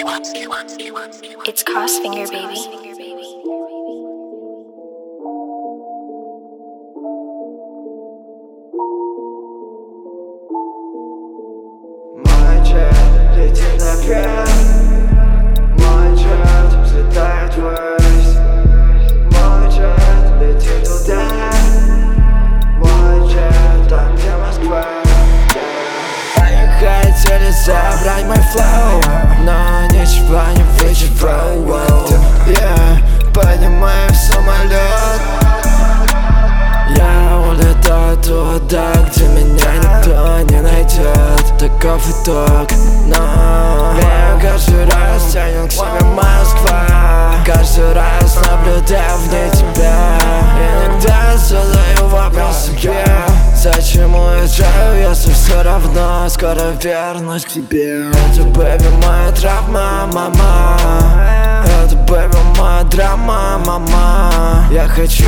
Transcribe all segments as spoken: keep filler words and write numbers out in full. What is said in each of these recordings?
It's Crossfinger, baby. Мой джет летит опять. Мой джет взлетает ввысь. Мой джет летит туда. Мой джет там, где Москва. Они хотели забрать мой флоу, но ничего не выйдет, бро. Я поднимаю в самолет. Я улетаю туда, где меня никто не найдет. Таков итог, но меня каждый раз тянет к себе Москва. Каждый раз наблюдаю в ней тебя. Иногда задаю вопрос себе: зачем уезжаю, если все равно скоро вернусь к тебе? Это, бэби, моя травма, мама. Это, бэби, моя драма, мама. Я хочу,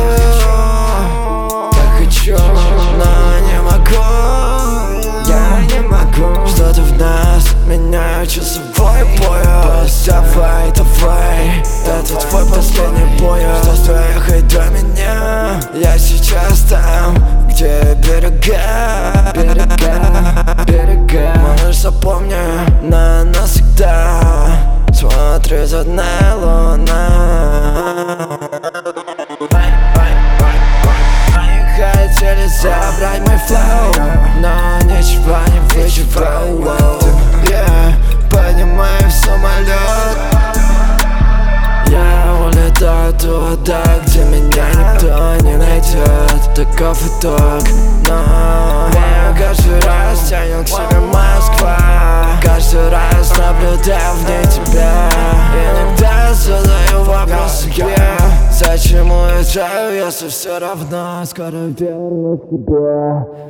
я хочу, но не могу. Я не могу. Что-то в нас меняет часовой пояс. Давай, давай, это твой последний поезд. Что доехать до меня? Я сейчас там, где берега, берега, берега. Малыш, запомни, на нас всегда смотрит одна луна. Они хотели забрать мой флоу, но ничего не выйдет, бро. Я поднимаю в самолет. Я улетаю туда, где меня никто не найдет. Таков итог, но меня каждый раз тянет к себе Москва. Каждый раз наблюдаю в ней тебя. Иногда задаю вопрос себе: зачем уезжаю, если все равно скоро вернусь к тебе?